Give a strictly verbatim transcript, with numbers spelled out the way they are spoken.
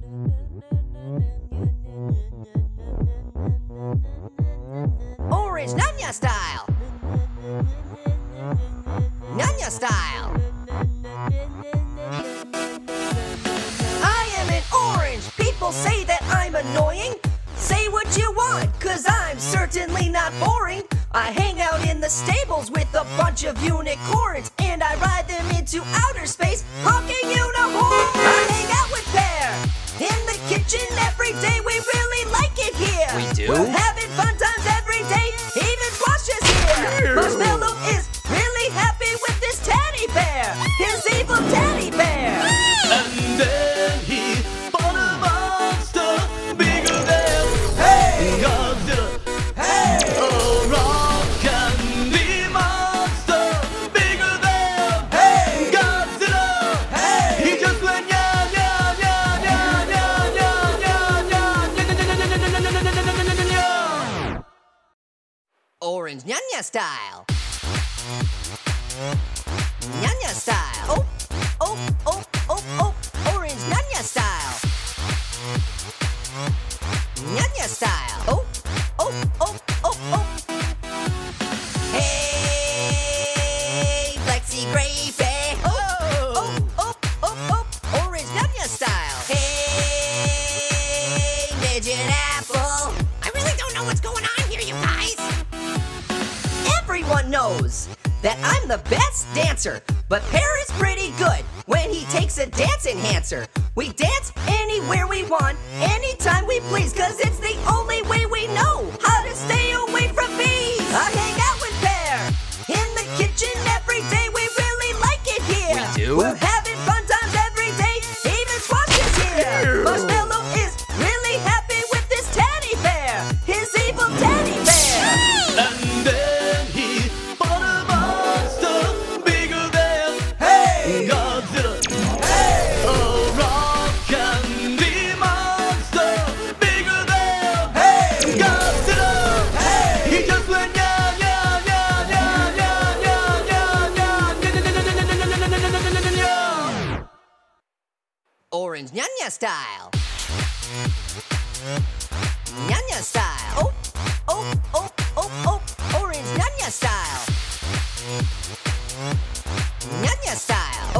Orange Nanya style. Nanya style. I am an orange. People say that I'm annoying. Say what you want, cause I'm certainly not boring. I hang out in the stables with a bunch of unicorns, and I ride them into outer space, honking unicorns. I hang out with Pear in the kitchen every day. We really like it here. We do? We're having fun times every day. Even Squash is here. Marshmallow is really happy with this teddy bear. His evil teddy bear. And then he fought a monster bigger than Hey! Godzilla. Hey! A rock candy monster bigger than Hey! Godzilla. Hey! He just went yeah yeah yeah yeah yeah yeah yeah yeah yeah yeah yeah. Orange Nanya style. Nanya style. Oh, oh, oh, oh, oh. Orange Nanya style. Nanya style. Oh, oh, oh, oh, oh. Hey, Flexi Gravy. Oh, oh, oh, oh, oh. Orange Nanya style. Hey, Midget Apple. I really don't know what's going on here, you guys. Everyone knows that I'm the best dancer, but Pear is pretty good when he takes a dance enhancer. We dance anywhere we want, anytime we please, cause it's the only way we know how to stay away from bees. I hang out with Pear in the kitchen every day. We really like it here. We do? We're having fun times every day. Even Squash is here. Marshmallow is really happy with this teddy bear. His evil teddy bear. And then he fought a monster bigger than Hey! Godzilla. Hey! A rock candy monster bigger than Hey! Godzilla. Hey! He just went yeah yeah yeah yeah yeah yeah yeah yeah yeah. Orange Nanya style. Nanya style. Oh, oh, oh, oh, oh. Orange Nanya style. Nanya style.